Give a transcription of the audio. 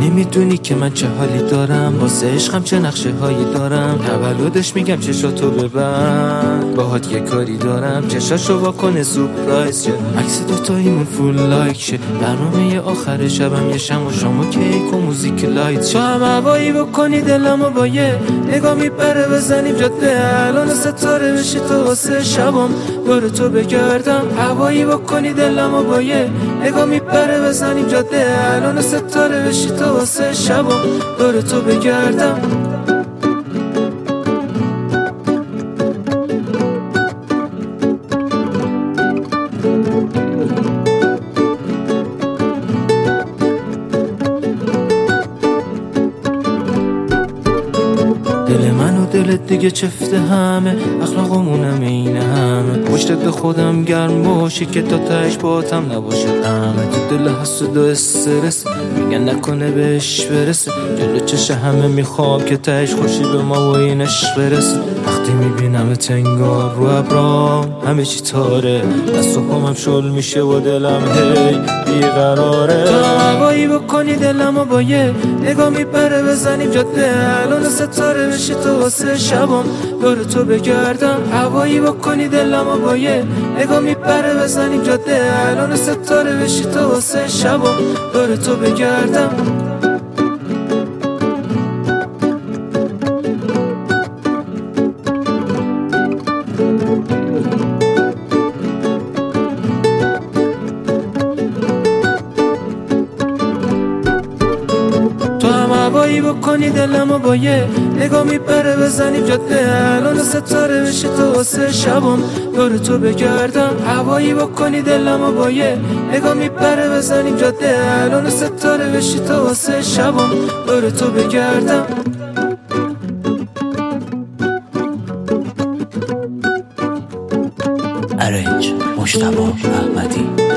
نمیدونی که من چه حالی دارم، واسه عشقم چه نقشه هایی دارم. تولدش میگم چشاتو ببند، باهات یه کاری دارم، چشاشو واکنه سورپرایز شه، عکس دوتاییمون فول لایک شه، برنامه آخر شبم یه شم و شام و کیک و موزیک لایت شه. تو هم هوایی بکنی دلمو با یه نگاه میپره، بزنیم جاده الان ستاره بشی تو واسه شبم دور تو بگردم. هوایی بکنی دلمو با یه نگاه میپره، بزنیم جاده الان ستاره بشی تو واسه شبم دور تو بگردم. دل من و دلت دیگه چفته همه، اخلاقمونم این همه، پشتت به خودم گرم باشی که تا تهش باتم نباشه همه. تو دل حسود و استرس میگن نکنه بهش برسه، جلو چش همه میخوام که تهش خوشی به ما و اینش برسه. وقتی میبینم تنگار رو ابرام همه چی تاره، دست و پامم شل میشه و دلم هی بیقراره. تو هم هوایی بکنی دلمو با یه نگاه میپره، بزنیم جاده الان ستاره بشی تو واسه شبم دور تو بگردم. هوایی بکنی دلمو با یه نگاه میپره، بزنیم جاده الان ستاره بشی تو واسه شبم دور تو بگردم. هوایی بکنی دلمو با یه نگاه میپره، بزنیم جاده الان ستاره بشی تو واسه شبم دور تو بگردم. هوایی بکنی دلمو با یه نگاه میپره، بزنیم جاده الان ستاره بشی تو واسه شبم دور تو بگردم. ارنج مجتبی احمدی.